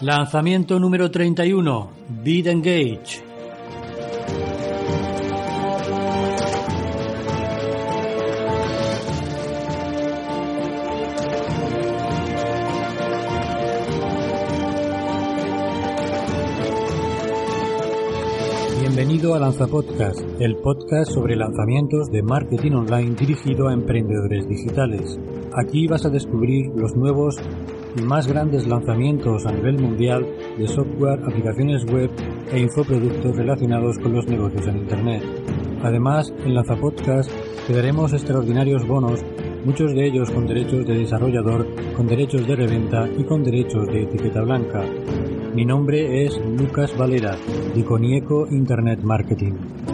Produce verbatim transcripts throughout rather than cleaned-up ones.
Lanzamiento número treinta y uno, BitEngage. Bienvenido a LanzaPodcast, el podcast sobre lanzamientos de marketing online dirigido a emprendedores digitales. Aquí vas a descubrir los nuevos y más grandes lanzamientos a nivel mundial de software, aplicaciones web e infoproductos relacionados con los negocios en Internet. Además, en LanzaPodcast te daremos extraordinarios bonos, muchos de ellos con derechos de desarrollador, con derechos de reventa y con derechos de etiqueta blanca. Mi nombre es Lucas Valera, de Conieco Internet Marketing.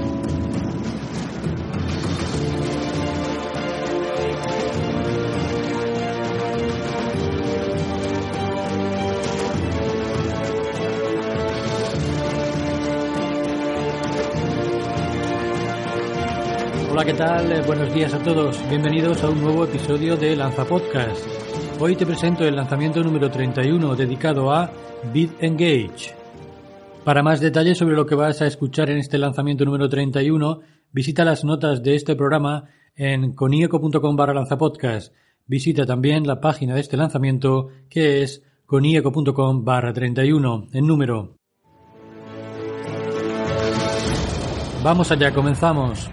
Hola, ¿qué tal? Eh, buenos días a todos. Bienvenidos a un nuevo episodio de LanzaPodcast. Hoy te presento el lanzamiento número treinta y uno dedicado a BitEngage. Para más detalles sobre lo que vas a escuchar en este lanzamiento número treinta y uno, visita las notas de este programa en conieco.com barra lanzapodcast. Visita también la página de este lanzamiento, que es conieco.com barra 31 en número. Vamos allá, comenzamos.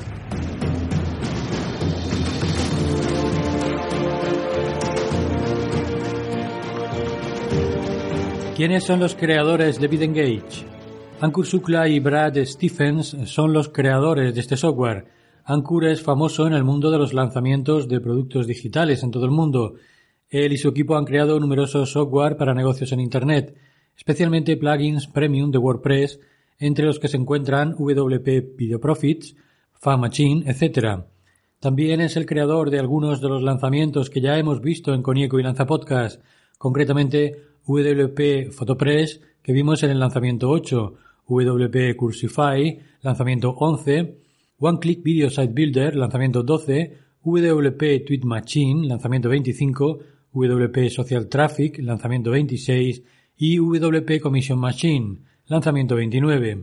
¿Quiénes son los creadores de BitEngage? Ankur Shukla y Brad Stephens son los creadores de este software. Ankur es famoso en el mundo de los lanzamientos de productos digitales en todo el mundo. Él y su equipo han creado numerosos software para negocios en Internet, especialmente plugins premium de WordPress, entre los que se encuentran W P Video Profits, FanMachine, etcétera. También es el creador de algunos de los lanzamientos que ya hemos visto en Conieco y LanzaPodcast, concretamente W P PhotoPress, que vimos en el lanzamiento ocho, W P Cursify, lanzamiento once, OneClick Video Site Builder, lanzamiento doce, W P Tweet Machine, lanzamiento veinticinco, W P Social Traffic, lanzamiento veintiséis y W P Commission Machine, lanzamiento veintinueve.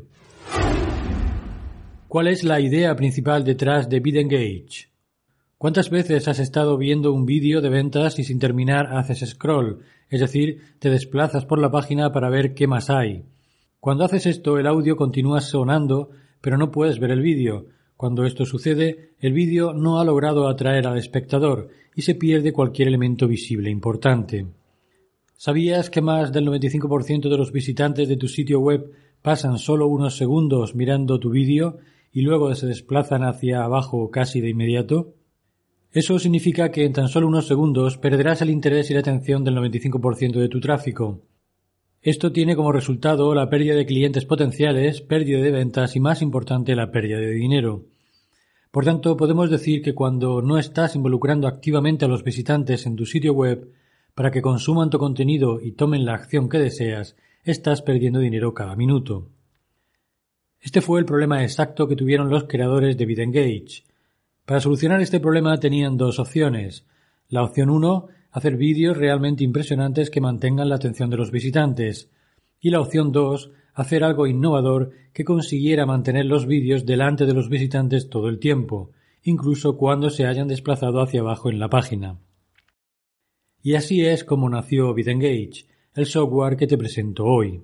¿Cuál es la idea principal detrás de BitEngage? ¿Cuántas veces has estado viendo un vídeo de ventas y sin terminar haces scroll? Es decir, te desplazas por la página para ver qué más hay. Cuando haces esto, el audio continúa sonando, pero no puedes ver el vídeo. Cuando esto sucede, el vídeo no ha logrado atraer al espectador y se pierde cualquier elemento visible importante. ¿Sabías que más del noventa y cinco por ciento de los visitantes de tu sitio web pasan solo unos segundos mirando tu vídeo y luego se desplazan hacia abajo casi de inmediato? Eso significa que en tan solo unos segundos perderás el interés y la atención del noventa y cinco por ciento de tu tráfico. Esto tiene como resultado la pérdida de clientes potenciales, pérdida de ventas y, más importante, la pérdida de dinero. Por tanto, podemos decir que cuando no estás involucrando activamente a los visitantes en tu sitio web para que consuman tu contenido y tomen la acción que deseas, estás perdiendo dinero cada minuto. Este fue el problema exacto que tuvieron los creadores de BitEngage. Para solucionar este problema tenían dos opciones. La opción uno, hacer vídeos realmente impresionantes que mantengan la atención de los visitantes. Y la opción dos, hacer algo innovador que consiguiera mantener los vídeos delante de los visitantes todo el tiempo, incluso cuando se hayan desplazado hacia abajo en la página. Y así es como nació BitEngage, el software que te presento hoy.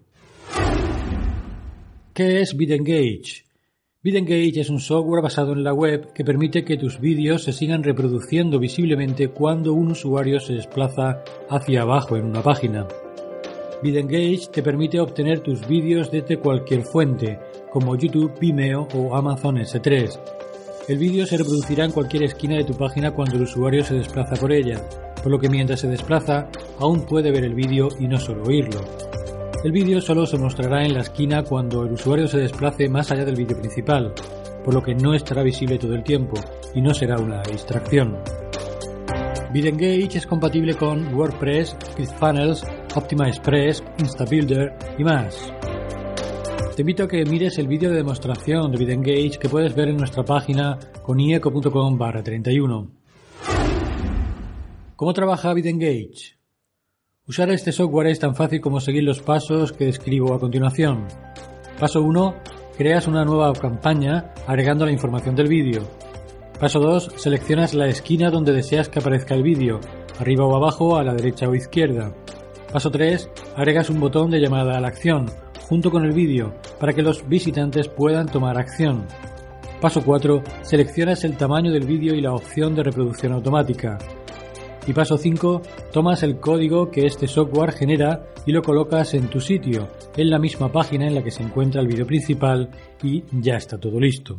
¿Qué es BitEngage? BitEngage es un software basado en la web que permite que tus vídeos se sigan reproduciendo visiblemente cuando un usuario se desplaza hacia abajo en una página. BitEngage te permite obtener tus vídeos desde cualquier fuente, como YouTube, Vimeo o Amazon ese tres. El vídeo se reproducirá en cualquier esquina de tu página cuando el usuario se desplaza por ella, por lo que mientras se desplaza aún puede ver el vídeo y no solo oírlo. El vídeo solo se mostrará en la esquina cuando el usuario se desplace más allá del vídeo principal, por lo que no estará visible todo el tiempo y no será una distracción. BitEngage es compatible con WordPress, ClickFunnels, OptimizePress, InstaBuilder y más. Te invito a que mires el vídeo de demostración de BitEngage que puedes ver en nuestra página conieco.com barra 31. ¿Cómo trabaja BitEngage? Usar este software es tan fácil como seguir los pasos que describo a continuación. Paso uno. Creas una nueva campaña agregando la información del vídeo. Paso dos. Seleccionas la esquina donde deseas que aparezca el vídeo, arriba o abajo, a la derecha o izquierda. Paso tres. Agregas un botón de llamada a la acción, junto con el vídeo, para que los visitantes puedan tomar acción. Paso cuatro. Seleccionas el tamaño del vídeo y la opción de reproducción automática. Y paso cinco. Tomas el código que este software genera y lo colocas en tu sitio, en la misma página en la que se encuentra el vídeo principal, y ya está todo listo.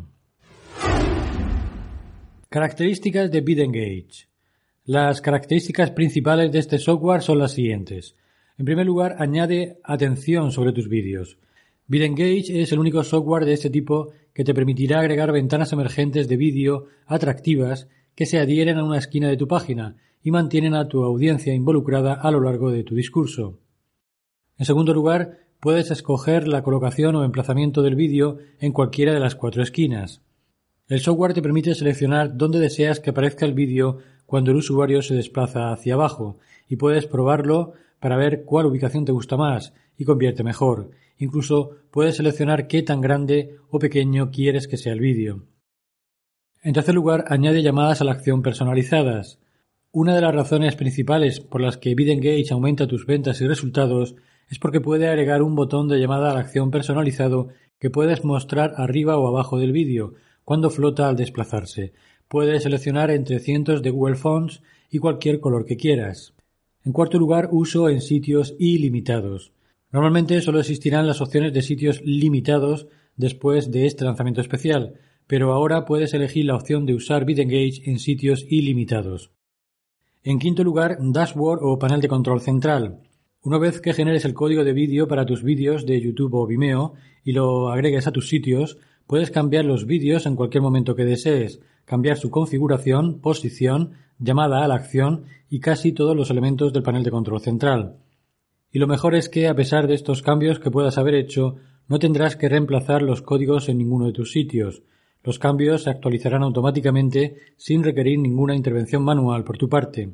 Características de BidEngage. Las características principales de este software son las siguientes. En primer lugar, añade atención sobre tus vídeos. BidEngage es el único software de este tipo que te permitirá agregar ventanas emergentes de vídeo atractivas que se adhieren a una esquina de tu página y mantienen a tu audiencia involucrada a lo largo de tu discurso. En segundo lugar, puedes escoger la colocación o emplazamiento del vídeo en cualquiera de las cuatro esquinas. El software te permite seleccionar dónde deseas que aparezca el vídeo cuando el usuario se desplaza hacia abajo, y puedes probarlo para ver cuál ubicación te gusta más y convierte mejor. Incluso puedes seleccionar qué tan grande o pequeño quieres que sea el vídeo. En tercer lugar, añade llamadas a la acción personalizadas. Una de las razones principales por las que BidEngage aumenta tus ventas y resultados es porque puede agregar un botón de llamada a la acción personalizado que puedes mostrar arriba o abajo del vídeo cuando flota al desplazarse. Puedes seleccionar entre cientos de Google Fonts y cualquier color que quieras. En cuarto lugar, uso en sitios ilimitados. Normalmente solo existirán las opciones de sitios limitados después de este lanzamiento especial, pero ahora puedes elegir la opción de usar BidEngage en sitios ilimitados. En quinto lugar, dashboard o panel de control central. Una vez que generes el código de vídeo para tus vídeos de YouTube o Vimeo y lo agregues a tus sitios, puedes cambiar los vídeos en cualquier momento que desees, cambiar su configuración, posición, llamada a la acción y casi todos los elementos del panel de control central. Y lo mejor es que, a pesar de estos cambios que puedas haber hecho, no tendrás que reemplazar los códigos en ninguno de tus sitios. Los cambios se actualizarán automáticamente sin requerir ninguna intervención manual por tu parte.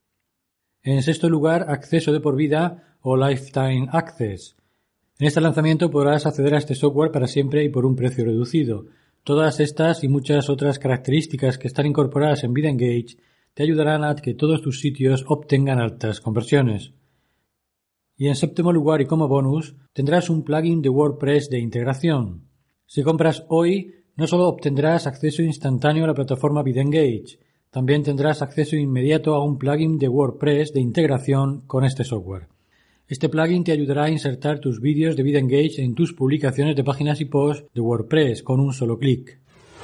En sexto lugar, acceso de por vida o Lifetime Access. En este lanzamiento podrás acceder a este software para siempre y por un precio reducido. Todas estas y muchas otras características que están incorporadas en BidEngage te ayudarán a que todos tus sitios obtengan altas conversiones. Y en séptimo lugar y como bonus, tendrás un plugin de WordPress de integración. Si compras hoy, no solo obtendrás acceso instantáneo a la plataforma BidEngage, también tendrás acceso inmediato a un plugin de WordPress de integración con este software. Este plugin te ayudará a insertar tus vídeos de BidEngage en tus publicaciones de páginas y posts de WordPress con un solo clic.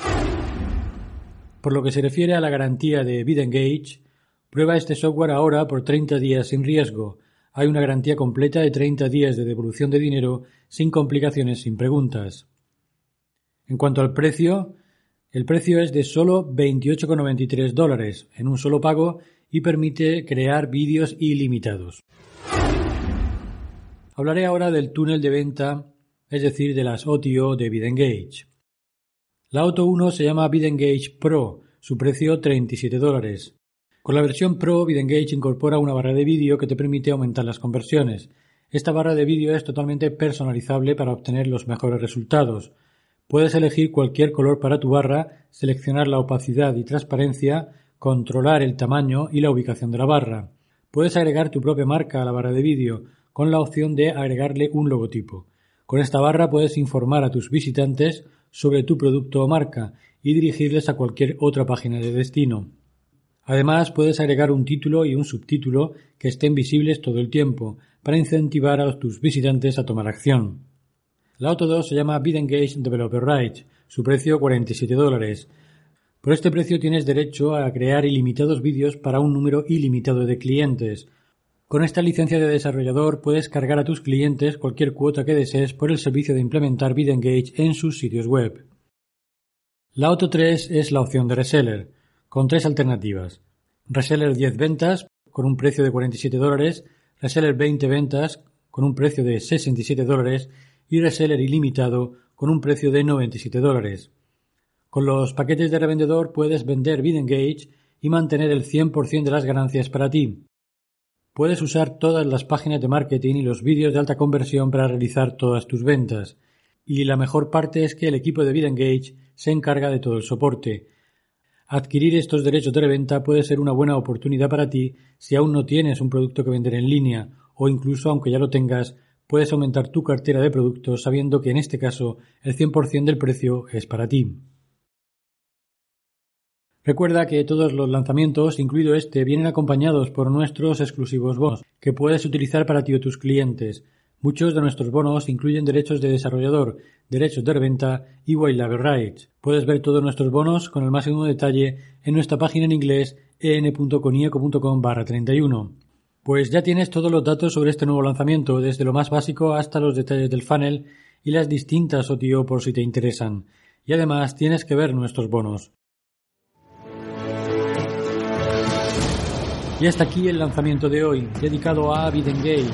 Por lo que se refiere a la garantía de BidEngage, prueba este software ahora por treinta días sin riesgo. Hay una garantía completa de treinta días de devolución de dinero sin complicaciones, sin preguntas. En cuanto al precio, el precio es de solo veintiocho con noventa y tres dólares en un solo pago y permite crear vídeos ilimitados. Hablaré ahora del túnel de venta, es decir, de las O T O de BidEngage. La O T O uno se llama BidEngage Pro, su precio treinta y siete dólares. Con la versión Pro, BidEngage incorpora una barra de vídeo que te permite aumentar las conversiones. Esta barra de vídeo es totalmente personalizable para obtener los mejores resultados. Puedes elegir cualquier color para tu barra, seleccionar la opacidad y transparencia, controlar el tamaño y la ubicación de la barra. Puedes agregar tu propia marca a la barra de vídeo, con la opción de agregarle un logotipo. Con esta barra puedes informar a tus visitantes sobre tu producto o marca y dirigirles a cualquier otra página de destino. Además, puedes agregar un título y un subtítulo que estén visibles todo el tiempo para incentivar a tus visitantes a tomar acción. La O T O dos se llama BidEngage Developer Rights, su precio cuarenta y siete dólares. Por este precio tienes derecho a crear ilimitados vídeos para un número ilimitado de clientes. Con esta licencia de desarrollador puedes cargar a tus clientes cualquier cuota que desees por el servicio de implementar BidEngage en sus sitios web. La O T O tres es la opción de reseller, con tres alternativas. Reseller diez ventas, con un precio de cuarenta y siete dólares, Reseller veinte ventas, con un precio de sesenta y siete dólares, y Reseller ilimitado, con un precio de noventa y siete dólares. Con los paquetes de revendedor puedes vender BidEngage y mantener el cien por ciento de las ganancias para ti. Puedes usar todas las páginas de marketing y los vídeos de alta conversión para realizar todas tus ventas. Y la mejor parte es que el equipo de BidEngage se encarga de todo el soporte. Adquirir estos derechos de reventa puede ser una buena oportunidad para ti si aún no tienes un producto que vender en línea, o incluso aunque ya lo tengas, puedes aumentar tu cartera de productos sabiendo que en este caso el cien por ciento del precio es para ti. Recuerda que todos los lanzamientos, incluido este, vienen acompañados por nuestros exclusivos bonos, que puedes utilizar para ti o tus clientes. Muchos de nuestros bonos incluyen derechos de desarrollador, derechos de reventa y white label rights. Puedes ver todos nuestros bonos con el máximo detalle en nuestra página en inglés e n punto conieco punto com barra treinta y uno. Pues ya tienes todos los datos sobre este nuevo lanzamiento, desde lo más básico hasta los detalles del funnel y las distintas O T O por si te interesan. Y además tienes que ver nuestros bonos. Y hasta aquí el lanzamiento de hoy, dedicado a BidEngage.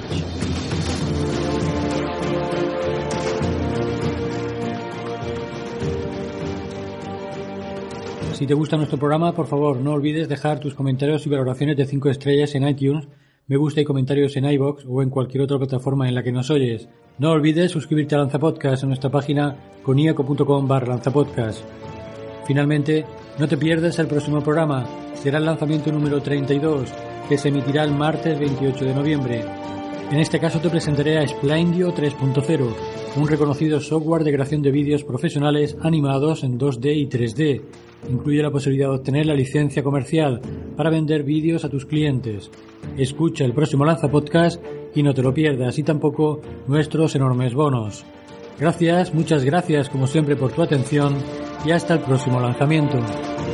Si te gusta nuestro programa, por favor, no olvides dejar tus comentarios y valoraciones de cinco estrellas en iTunes, me gusta y comentarios en iVoox o en cualquier otra plataforma en la que nos oyes. No olvides suscribirte a Lanzapodcast en nuestra página conieco punto com barra lanzapodcast. Finalmente, no te pierdas el próximo programa. Será el lanzamiento número treinta y dos, que se emitirá el martes veintiocho de noviembre. En este caso te presentaré a Splendeo tres punto cero, un reconocido software de creación de vídeos profesionales animados en dos D y tres D. Incluye la posibilidad de obtener la licencia comercial para vender vídeos a tus clientes. Escucha el próximo Lanzapodcast y no te lo pierdas, y tampoco nuestros enormes bonos. Gracias, muchas gracias como siempre por tu atención y hasta el próximo lanzamiento.